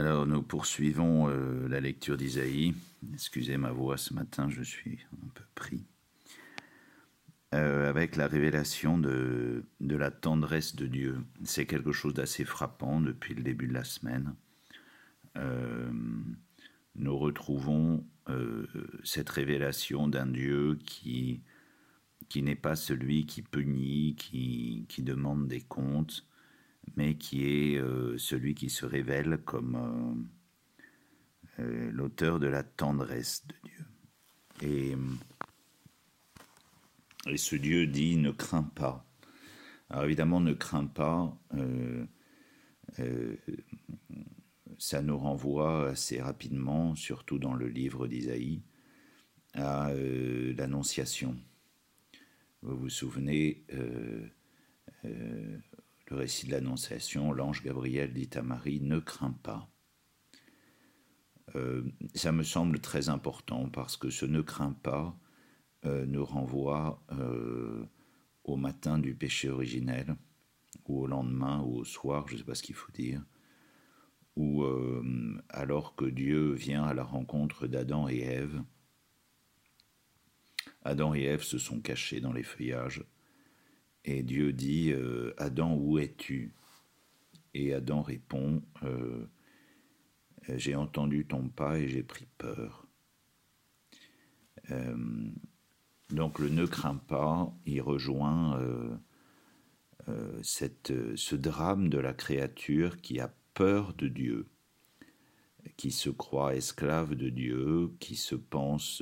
Alors, nous poursuivons la lecture d'Isaïe. Excusez ma voix ce matin, je suis un peu pris. Avec la révélation de la tendresse de Dieu. C'est quelque chose d'assez frappant depuis le début de la semaine. Nous retrouvons cette révélation d'un Dieu qui n'est pas celui qui punit, qui demande des comptes, mais qui est celui qui se révèle comme l'auteur de la tendresse de Dieu. Et ce Dieu dit « ne crains pas ». Alors évidemment, « ne crains pas », ça nous renvoie assez rapidement, surtout dans le livre d'Isaïe, à l'Annonciation. Vous vous souvenez, le récit de l'Annonciation, l'ange Gabriel dit à Marie « ne crains pas ». Ça me semble très important parce que ce « ne crains pas » nous renvoie au matin du péché originel, ou au lendemain, ou au soir, je ne sais pas ce qu'il faut dire, où alors que Dieu vient à la rencontre d'Adam et Ève, Adam et Ève se sont cachés dans les feuillages, et Dieu dit « Adam, où es-tu » Et Adam répond « J'ai entendu ton pas et j'ai pris peur ». Donc le « ne crains pas », il rejoint ce drame de la créature qui a peur de Dieu, qui se croit esclave de Dieu, qui se pense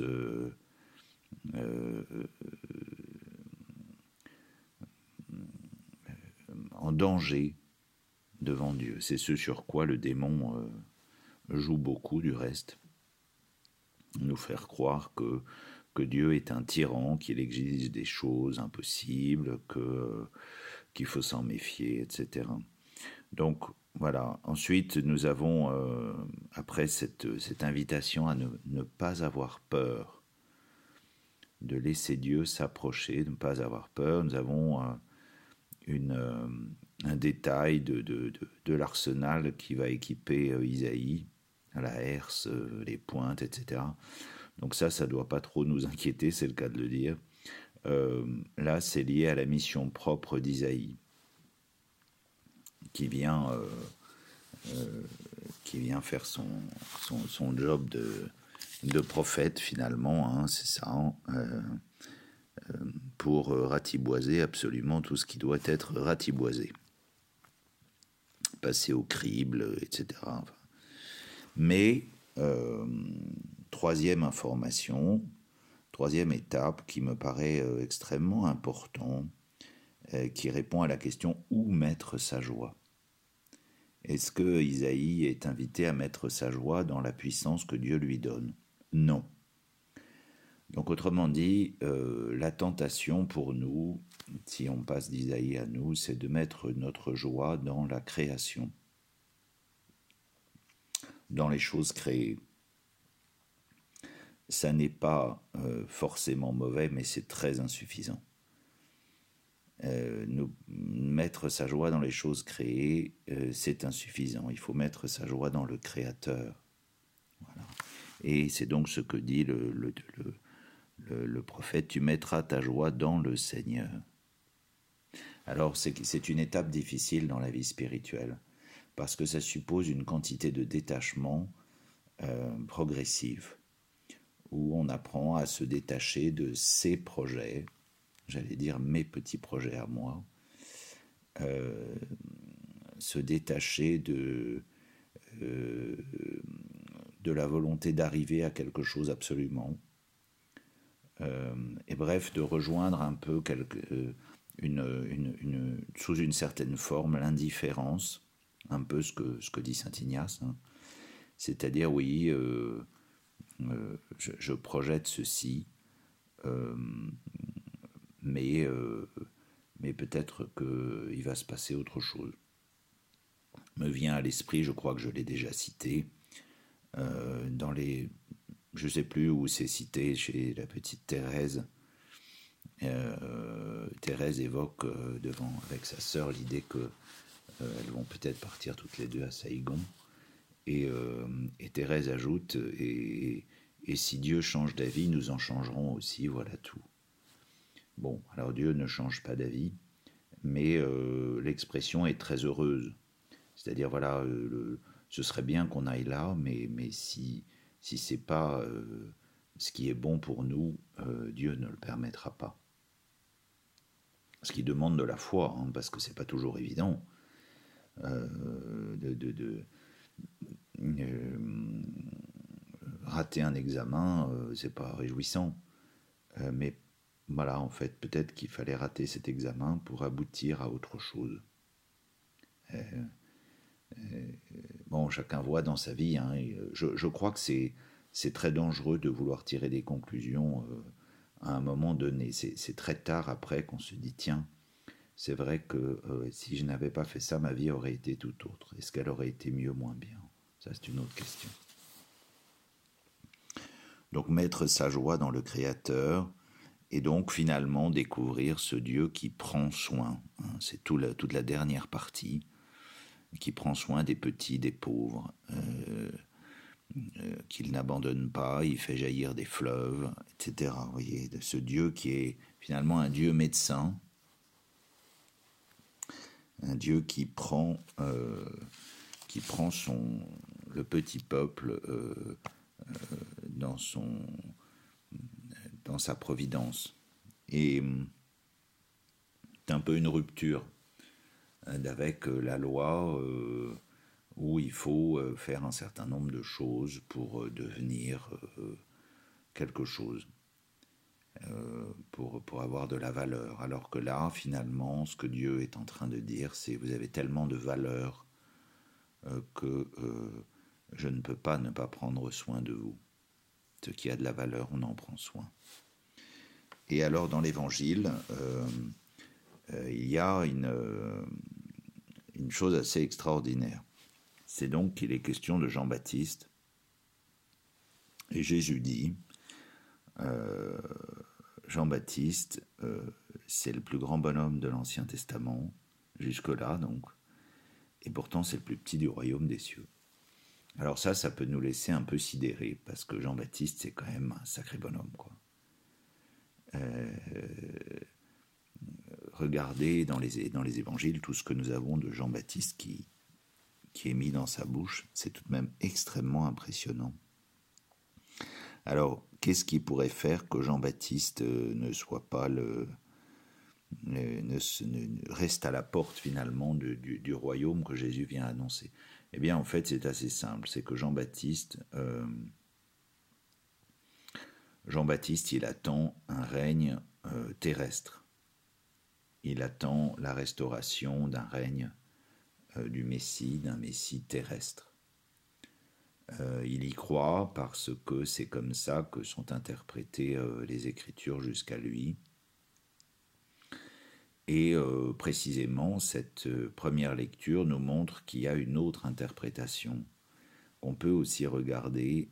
en danger devant Dieu. C'est ce sur quoi le démon joue beaucoup du reste. Nous faire croire que Dieu est un tyran, qu'il exige des choses impossibles, qu'il faut s'en méfier, etc. Donc voilà. Ensuite, nous avons, après cette invitation à ne pas avoir peur, de laisser Dieu s'approcher, de ne pas avoir peur, nous avons un détail de l'arsenal qui va équiper Isaïe, la herse, les pointes, etc. Donc ça ne doit pas trop nous inquiéter, c'est le cas de le dire. Là, c'est lié à la mission propre d'Isaïe, qui vient faire son job de prophète, finalement, hein, c'est ça, pour ratiboiser absolument tout ce qui doit être ratiboisé. Passer au crible, etc. Enfin. Mais, troisième information, troisième étape qui me paraît extrêmement important, qui répond à la question « Où mettre sa joie ?» Est-ce que Isaïe est invité à mettre sa joie dans la puissance que Dieu lui donne? Non. Donc autrement dit, la tentation pour nous, si on passe d'Isaïe à nous, c'est de mettre notre joie dans la création, dans les choses créées. Ça n'est pas forcément mauvais, mais c'est très insuffisant. Mettre sa joie dans les choses créées, c'est insuffisant. Il faut mettre sa joie dans le Créateur. Voilà. Et c'est donc ce que dit le prophète, tu mettras ta joie dans le Seigneur. Alors c'est une étape difficile dans la vie spirituelle, parce que ça suppose une quantité de détachement progressive, où on apprend à se détacher de ses projets, j'allais dire mes petits projets à moi, se détacher de la volonté d'arriver à quelque chose absolument, et bref, de rejoindre un peu sous une certaine forme l'indifférence, un peu ce que dit saint Ignace, hein. C'est-à-dire, oui, je projette ceci, mais peut-être qu'il va se passer autre chose. Me vient à l'esprit, je crois que je l'ai déjà cité, je ne sais plus où c'est cité, chez la petite Thérèse. Thérèse évoque avec sa sœur l'idée qu'elles vont peut-être partir toutes les deux à Saïgon, Et Thérèse ajoute, et si Dieu change d'avis, nous en changerons aussi, voilà tout. Bon, alors Dieu ne change pas d'avis, mais l'expression est très heureuse. C'est-à-dire, voilà, ce serait bien qu'on aille là, mais si c'est pas ce qui est bon pour nous, Dieu ne le permettra pas. Ce qui demande de la foi, hein, parce que c'est pas toujours évident rater un examen, c'est pas réjouissant. Mais voilà, en fait, peut-être qu'il fallait rater cet examen pour aboutir à autre chose. Bon, chacun voit dans sa vie, hein, et je crois que c'est très dangereux de vouloir tirer des conclusions à un moment donné. C'est très tard après qu'on se dit, tiens, c'est vrai que si je n'avais pas fait ça, ma vie aurait été tout autre. Est-ce qu'elle aurait été mieux, moins bien? Ça, c'est une autre question. Donc, mettre sa joie dans le Créateur, et donc finalement découvrir ce Dieu qui prend soin, hein, c'est toute la dernière partie, qui prend soin des petits, des pauvres, qu'il n'abandonne pas, il fait jaillir des fleuves, etc. Vous voyez, de ce Dieu qui est finalement un Dieu médecin, un Dieu qui prend le petit peuple dans sa providence. Et c'est un peu une rupture avec la loi où il faut faire un certain nombre de choses pour devenir quelque chose, pour avoir de la valeur. Alors que là, finalement, ce que Dieu est en train de dire, c'est vous avez tellement de valeur que je ne peux pas ne pas prendre soin de vous. Ce qui a de la valeur, on en prend soin. Et alors, dans l'Évangile, il y a une chose assez extraordinaire. C'est donc qu'il est question de Jean-Baptiste. Et Jésus dit, Jean-Baptiste, c'est le plus grand bonhomme de l'Ancien Testament, jusque-là donc, et pourtant c'est le plus petit du royaume des cieux. Alors ça peut nous laisser un peu sidérer, parce que Jean-Baptiste, c'est quand même un sacré bonhomme, quoi. Regardez dans les évangiles tout ce que nous avons de Jean-Baptiste qui est mis dans sa bouche, c'est tout de même extrêmement impressionnant. Alors, qu'est-ce qui pourrait faire que Jean-Baptiste ne soit pas ne reste à la porte finalement du royaume que Jésus vient annoncer? Eh bien, en fait, c'est assez simple. C'est que Jean-Baptiste, il attend un règne terrestre. Il attend la restauration d'un règne du Messie, d'un Messie terrestre. Il y croit parce que c'est comme ça que sont interprétées les Écritures jusqu'à lui. Et précisément, cette première lecture nous montre qu'il y a une autre interprétation. On peut aussi regarder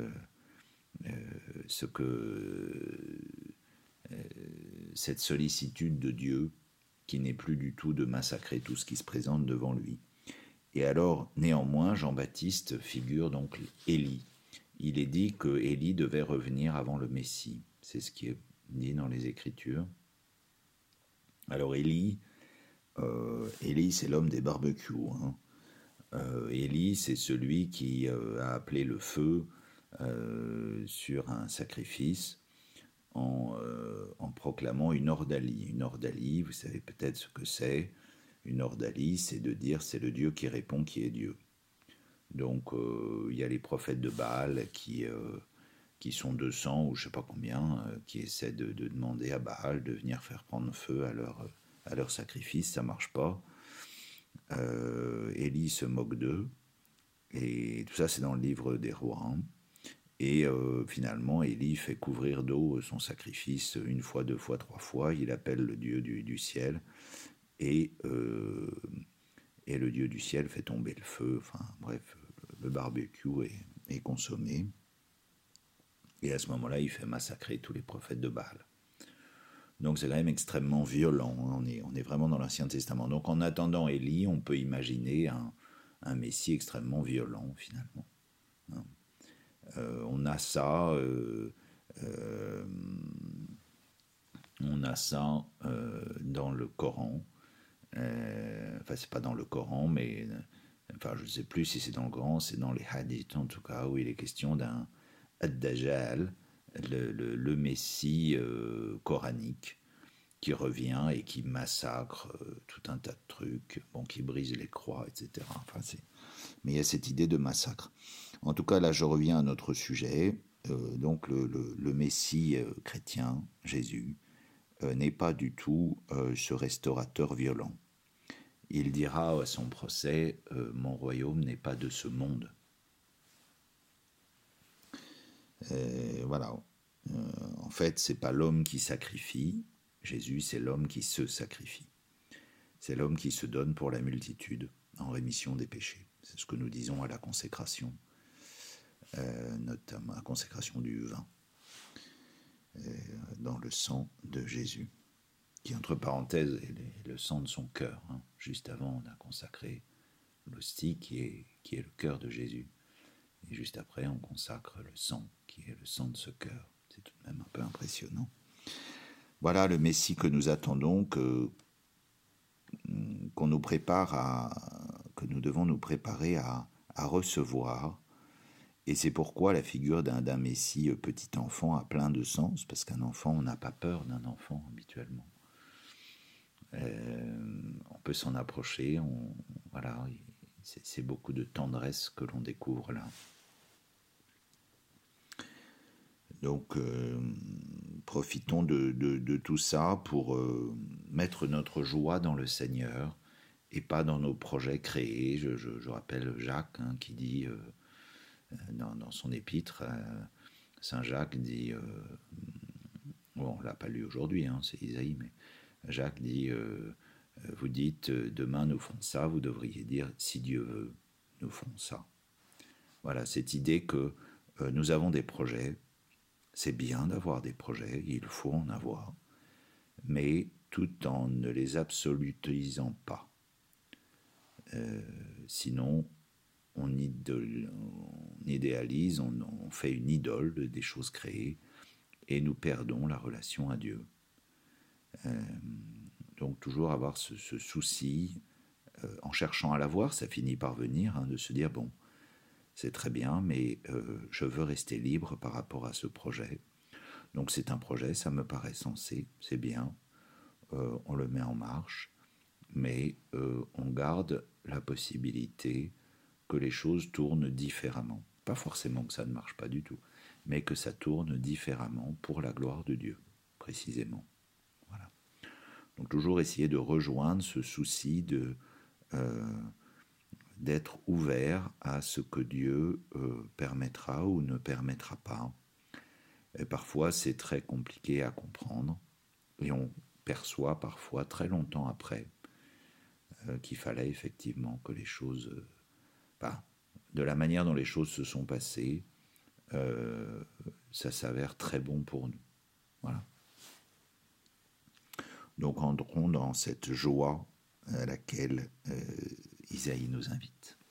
ce que cette sollicitude de Dieu, qui n'est plus du tout de massacrer tout ce qui se présente devant lui. Et alors, néanmoins, Jean-Baptiste figure donc Élie. Il est dit que Élie devait revenir avant le Messie. C'est ce qui est dit dans les Écritures. Alors Élie, c'est l'homme des barbecues. Hein. Élie, c'est celui qui a appelé le feu sur un sacrifice en proclamant une ordalie. Une ordalie, vous savez peut-être ce que c'est. Une ordalie, c'est de dire c'est le Dieu qui répond qui est Dieu. Donc il y a les prophètes de Baal qui sont 200 ou je ne sais pas combien, qui essaient de demander à Baal de venir faire prendre feu à leur sacrifice. Ça ne marche pas. Élie se moque d'eux. Et tout ça, c'est dans le livre des rois. Hein. Et finalement, Élie fait couvrir d'eau son sacrifice une fois, deux fois, trois fois. Il appelle le Dieu du ciel. Et le Dieu du ciel fait tomber le feu. Enfin, bref, le barbecue est consommé. Et à ce moment-là, il fait massacrer tous les prophètes de Baal. Donc c'est quand même extrêmement violent. On est vraiment dans l'Ancien Testament. Donc en attendant Élie, on peut imaginer un Messie extrêmement violent finalement. Hein. On a ça, dans le Coran. Enfin, c'est pas dans le Coran, mais enfin, je ne sais plus si c'est dans le Coran, c'est dans les hadiths en tout cas, où il est question d'un Ad-Dajjal, le Messie coranique, qui revient et qui massacre tout un tas de trucs, bon, qui brise les croix, etc. Enfin, mais il y a cette idée de massacre. En tout cas, là, je reviens à notre sujet. Donc, le Messie chrétien, Jésus, n'est pas du tout ce restaurateur violent. Il dira à son procès, mon royaume n'est pas de ce monde. Voilà. En fait, c'est pas l'homme qui sacrifie. Jésus, c'est l'homme qui se sacrifie. C'est l'homme qui se donne pour la multitude en rémission des péchés. C'est ce que nous disons à la consécration, notamment à la consécration du vin, dans le sang de Jésus, qui entre parenthèses est le sang de son cœur. Hein. Juste avant, on a consacré l'hostie qui est le cœur de Jésus. Et juste après, on consacre le sang, qui est le sang de ce cœur. C'est tout de même un peu impressionnant. Voilà le Messie que nous attendons, que nous devons nous préparer à recevoir. Et c'est pourquoi la figure d'un Messie petit enfant a plein de sens, parce qu'un enfant, on n'a pas peur d'un enfant habituellement. On peut s'en approcher, voilà, c'est beaucoup de tendresse que l'on découvre là. Donc, profitons de tout ça pour mettre notre joie dans le Seigneur et pas dans nos projets créés. Je rappelle Jacques qui dit dans son épître, Saint Jacques dit, bon, on ne l'a pas lu aujourd'hui, hein, c'est Isaïe, mais Jacques dit, vous dites demain nous ferons ça, vous devriez dire si Dieu veut, nous ferons ça. Voilà, cette idée que nous avons des projets. C'est bien d'avoir des projets, il faut en avoir, mais tout en ne les absolutisant pas. Sinon, on idéalise, on fait une idole des choses créées et nous perdons la relation à Dieu. Donc toujours avoir ce souci, en cherchant à l'avoir, ça finit par venir, de se dire, bon, c'est très bien, mais je veux rester libre par rapport à ce projet. Donc c'est un projet, ça me paraît sensé, c'est bien, on le met en marche, mais on garde la possibilité que les choses tournent différemment. Pas forcément que ça ne marche pas du tout, mais que ça tourne différemment pour la gloire de Dieu, précisément. Voilà. Donc toujours essayer de rejoindre ce souci d'être ouvert à ce que Dieu permettra ou ne permettra pas. Et parfois, c'est très compliqué à comprendre, et on perçoit parfois très longtemps après qu'il fallait effectivement que les choses, de la manière dont les choses se sont passées, ça s'avère très bon pour nous. Voilà. Donc entrons dans cette joie à laquelle Isaïe nous invite.